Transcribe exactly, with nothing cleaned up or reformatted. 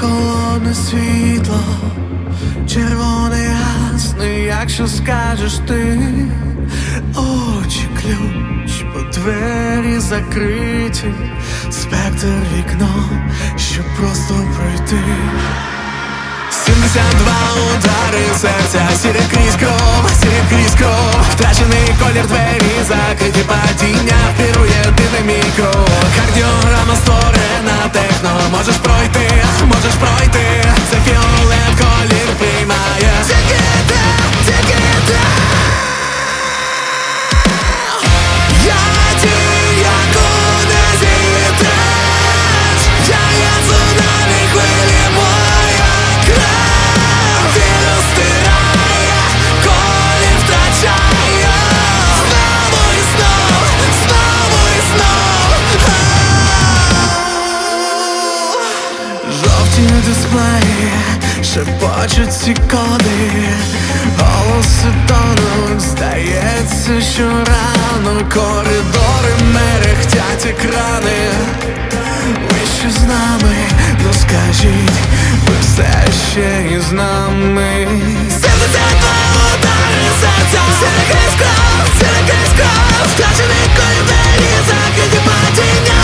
холодне світло, червоний ясний, якщо скажеш ти. Очі ключ, бо двері закриті, спектр вікно, щоб просто пройти. Сімдесят два удари серця, сіре крізь кров, сіре крізь кров. Втрачений колір, двері закриті, падіння впірує динаміку. Кардіограма створена техно, можеш пройти, можеш пройти. Це фіолет колір приймає. Тільки ти, тільки ти. Я ті, яку не зійдеш. Я є цунамі, хвилі моя кров. Віру стирає, колір втрачає. Знову і знов, знову і знов. Жовті дисплеї шепочуть ці коди, голоси тонуть, здається, що рано. Коридори мерехтять екрани. Ви ще з нами, ну скажіть, ви все ще із нами. Сімдесят два удари серця, сіре крізь кров, сіре крізь кров. Втрачений колір, двері закриті, падіння